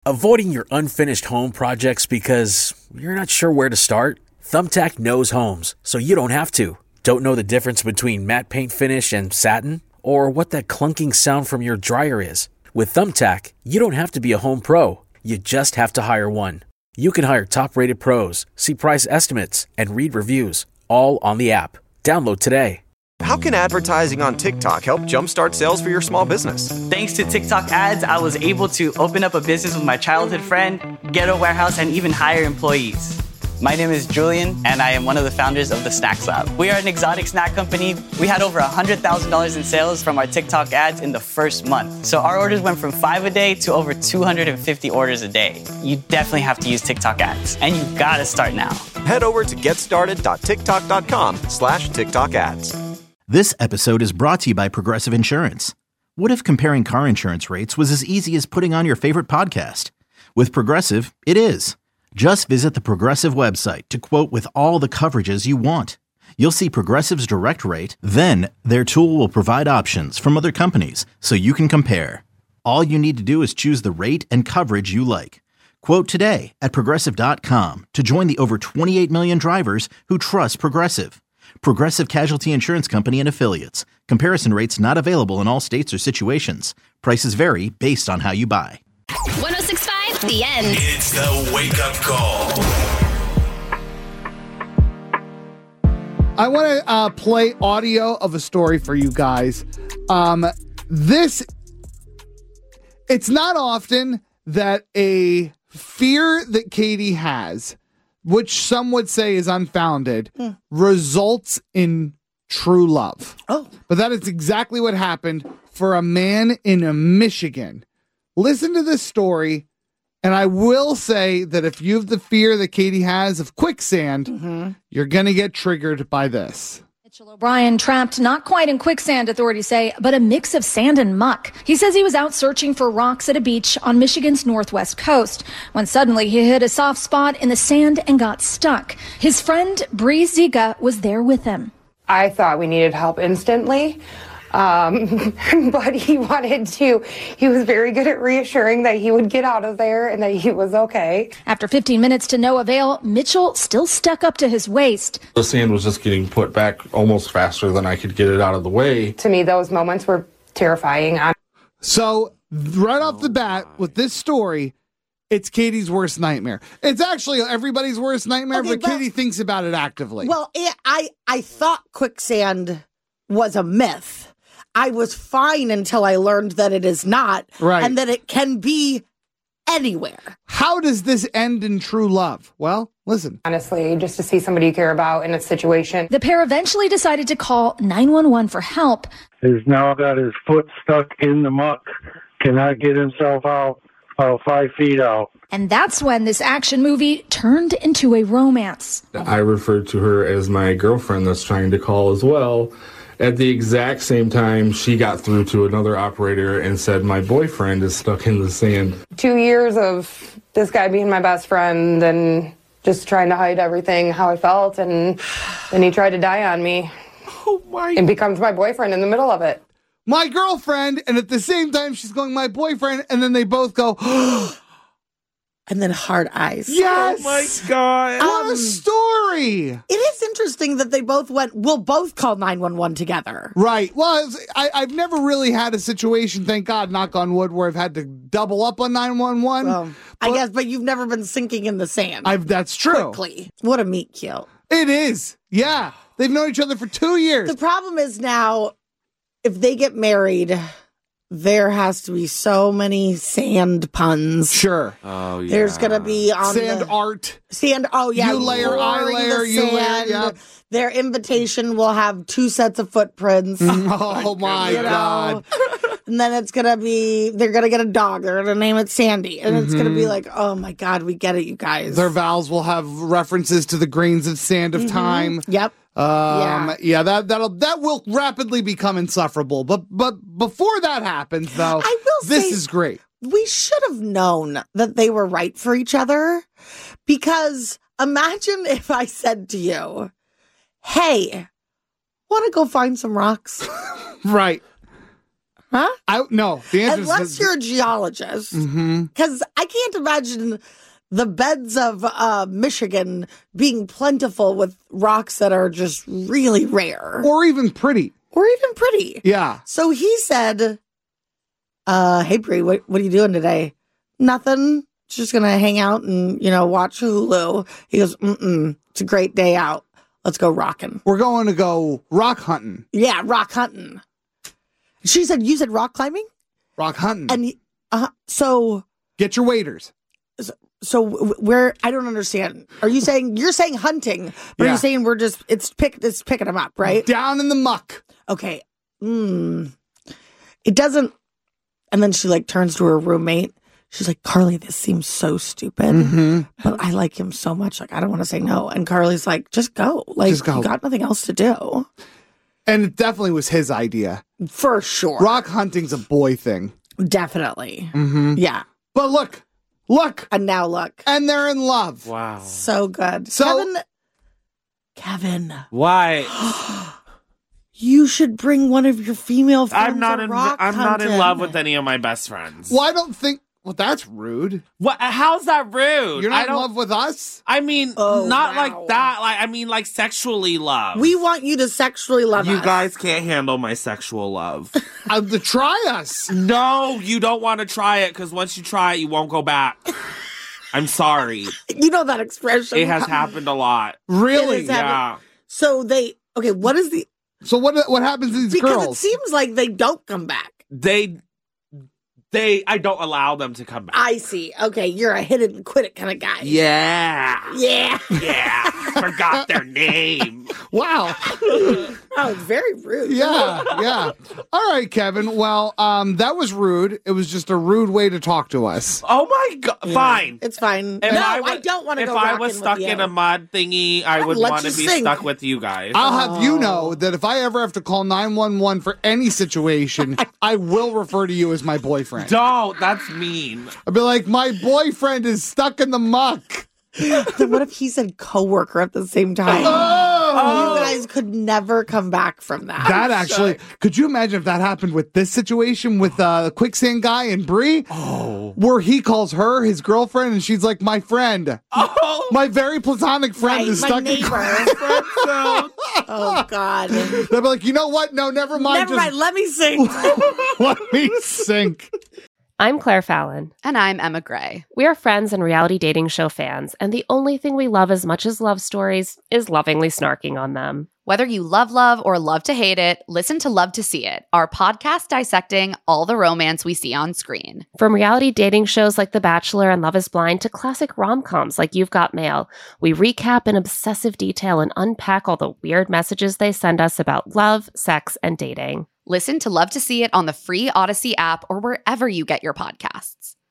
Avoiding your unfinished home projects because you're not sure where to start? Thumbtack knows homes, so you don't have to. Don't know the difference between matte paint finish and satin? Or what that clunking sound from your dryer is? With Thumbtack, you don't have to be a home pro. You just have to hire one. You can hire top-rated pros, see price estimates, and read reviews, all on the app. Download today. How can advertising on TikTok help jumpstart sales for your small business? Thanks to TikTok ads, I was able to open up a business with my childhood friend, get a warehouse, and even hire employees. My name is Julian, and I am one of the founders of the Snacks Lab. We are an exotic snack company. We had over $100,000 in sales from our TikTok ads in the first month. So our orders went from 5 a day to over 250 orders a day. You definitely have to use TikTok ads, and you gotta start now. Head over to getstarted.tiktok.com/TikTok ads. This episode is brought to you by Progressive Insurance. What if comparing car insurance rates was as easy as putting on your favorite podcast? With Progressive, it is. Just visit the Progressive website to quote with all the coverages you want. You'll see Progressive's direct rate, then their tool will provide options from other companies so you can compare. All you need to do is choose the rate and coverage you like. Quote today at Progressive.com to join the over 28 million drivers who trust Progressive. Progressive Casualty Insurance Company and Affiliates. Comparison rates not available in all states or situations. Prices vary based on how you buy. 106.5, The End. It's the wake-up call. I want to play audio of a story for you guys. It's not often that a fear that Katie has, which some would say is unfounded, results in true love. Oh. But that is exactly what happened for a man in Michigan. Listen to this story, and I will say that if you have the fear that Katie has of quicksand, you're going to get triggered by this. Mitchell O'Brien trapped not quite in quicksand, authorities say, but a mix of sand and muck. He says he was out searching for rocks at a beach on Michigan's northwest coast when suddenly he hit a soft spot in the sand and got stuck. His friend Bree Ziga was there with him. I thought we needed help instantly. But he was very good at reassuring that he would get out of there and that he was okay. After 15 minutes to no avail, Mitchell still stuck up to his waist. The sand was just getting put back almost faster than I could get it out of the way. To me, those moments were terrifying. So right off the bat with this story, it's Katie's worst nightmare. It's actually everybody's worst nightmare, but Katie thinks about it actively. Well, I thought quicksand was a myth. I was fine until I learned that it is not, right, and that it can be anywhere. How does this end in true love? Well, listen. Honestly, just to see somebody you care about in a situation. The pair eventually decided to call 911 for help. He's now got his foot stuck in the muck, cannot get himself out 5 feet out. And that's when this action movie turned into a romance. I referred to her as my girlfriend that's trying to call as well. At the exact same time, she got through to another operator and said, my boyfriend is stuck in the sand. 2 years of this guy being my best friend and just trying to hide everything, how I felt, and then he tried to die on me. Oh my! And becomes my boyfriend in the middle of it. My girlfriend, and at the same time she's going, my boyfriend, and then they both go, and then hard eyes. Yes! Oh my God. What a story! It is interesting that they both we'll both call 911 together. Right. Well, I've never really had a situation, thank God, knock on wood, where I've had to double up on 911. Well, I guess, but you've never been sinking in the sand. That's true. Quickly. What a meet cute. It is. Yeah. They've known each other for 2 years. The problem is now, if they get married, there has to be so many sand puns. Sure. Oh, yeah. There's going to be on sand art. Sand, oh, yeah. You layer, I layer, you layer. Yep. Their invitation will have 2 sets of footprints. Oh, my God. And then it's going to be, they're going to get a dog. They're going to name it Sandy. And it's going to be like, oh, my God, we get it, you guys. Their vows will have references to the grains of sand of time. Yep. That will rapidly become insufferable. But before that happens, though, this is great. We should have known that they were right for each other, because imagine if I said to you, "Hey, want to go find some rocks?" Right. Huh? No, the answer Unless you're a geologist. Mm-hmm. Because I can't imagine the beds of Michigan being plentiful with rocks that are just really rare. Or even pretty. Yeah. So he said, hey, Brie, what are you doing today? Nothing. Just going to hang out and, watch Hulu. He goes, it's a great day out. Let's go rocking. We're going to go rock hunting. Yeah, rock hunting. She said, you said rock climbing? Rock hunting. And so... Get your waders. So where, I don't understand. You're saying hunting, but you're saying it's picking them up, right? Down in the muck. Okay. It doesn't, and then she turns to her roommate. She's like, Carly, this seems so stupid, but I like him so much. I don't want to say no. And Carly's like, just go. Just go. You got nothing else to do. And it definitely was his idea. For sure. Rock hunting's a boy thing. Definitely. Mm-hmm. Yeah. But look. And now look. And they're in love. Wow. So good. So, Kevin. Why? You should bring one of your female friends. I'm not in love with any of my best friends. Well, I don't think. Well, that's rude. What? How's that rude? You're not in love with us? I mean, not like that. I mean, sexually love. We want you to sexually love us. You guys can't handle my sexual love. Try us. No, you don't want to try it because once you try it, you won't go back. I'm sorry. You know that expression. It has happened a lot. Really? Yeah. So what is the... So what happens to these girls? Because it seems like they don't come back. I don't allow them to come back. I see. Okay, you're a hit it and quit it kind of guy. Yeah. Yeah. Yeah. Forgot their name. Wow. Oh, it's very rude. Yeah. All right, Kevin. Well, that was rude. It was just a rude way to talk to us. Oh my God. Yeah. Fine. It's fine. I don't want to go If I was stuck in a mud thingy, I would want to be stuck with you guys. I'll have you know that if I ever have to call 911 for any situation, I will refer to you as my boyfriend. Don't. That's mean. I'll be like, my boyfriend is stuck in the muck. Then what if he said coworker at the same time? You guys could never come back from that. That actually, could you imagine if that happened with this situation with the quicksand guy and Brie? Oh. Where he calls her his girlfriend and she's like, my friend. Oh. My very platonic friend is stuck in Oh, God. They'll be like, you know what? No, never mind. Never mind. Let me sink. Let me sink. I'm Claire Fallon. And I'm Emma Gray. We are friends and reality dating show fans, and the only thing we love as much as love stories is lovingly snarking on them. Whether you love or love to hate it, listen to Love to See It, our podcast dissecting all the romance we see on screen. From reality dating shows like The Bachelor and Love is Blind to classic rom-coms like You've Got Mail, we recap in obsessive detail and unpack all the weird messages they send us about love, sex, and dating. Listen to Love to See It on the free Odyssey app or wherever you get your podcasts.